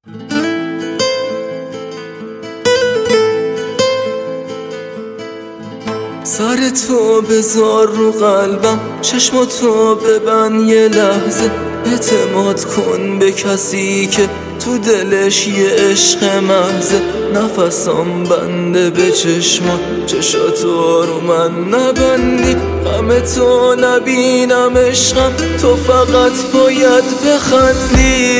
سر تو بذار رو قلبم، چشماتو ببند یه لحظه، اعتماد کن به کسی که تو دلش یه عشق محضه. نفسام بنده به چشمات، چشاتو رو من نبندی، غم تو نبینم عشقم، تو فقط باید بخندی.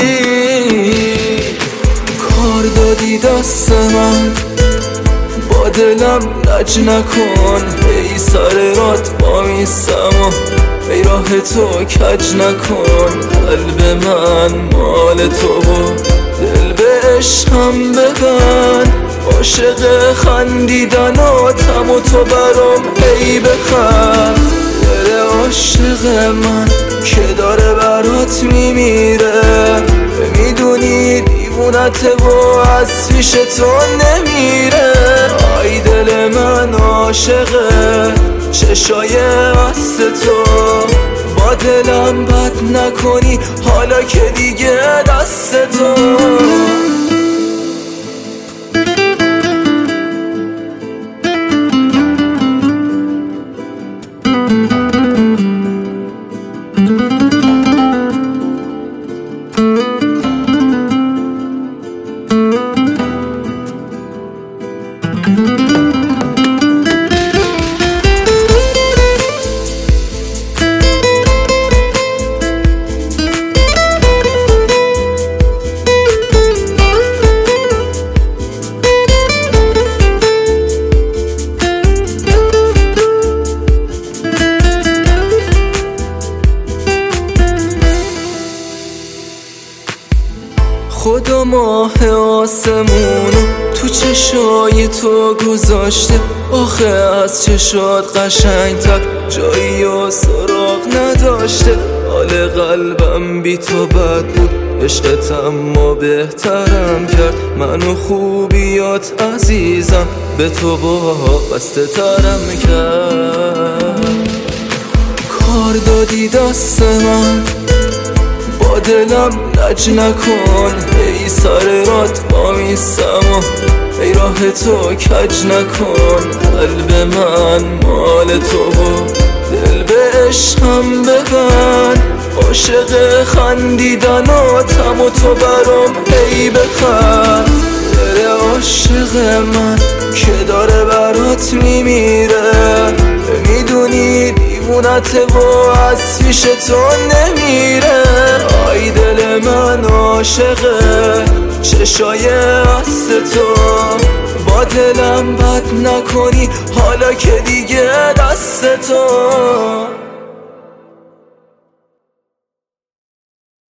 کار دادی دست من، با دلم لج نکن، ای سر رات وامیستم و ای راه تو کج نکن. قلب من مال تو و دل به عشقم ببند، عاشق خندیدناتم و تو برام ای بخند. دل عاشق من که داره برات میمیره، میدونی دیوونته و از پیش تو نمیره. آی دل من عاشقه چشای مست تو، با دلم بد نکنی حالا که دیگه دست تو. خدا ماه آسمونو تو چشای تو گذاشته، آخه از چشات قشنگتر جایی و سراغ نداشته. حال قلبم بی تو بد بود، عشقت اما بهترم کرد، منو خوبیات عزیزم به تو وابسته ترم کرد. کار دادی دست من، با دلم لج نکن، ای سر رات وامیستم و ای راه تو کج نکن. قلب من مال تو و دل به عشقم ببند، عاشق خندیدناتم و تو برام ای بخند. دل عاشق من که داره برات میمیره، میدونی دیوونته و از پیش تو نمیره. آی دل من عاشقه چشای مست تو، با دلم بد نکنی حالا که دیگه دست تو.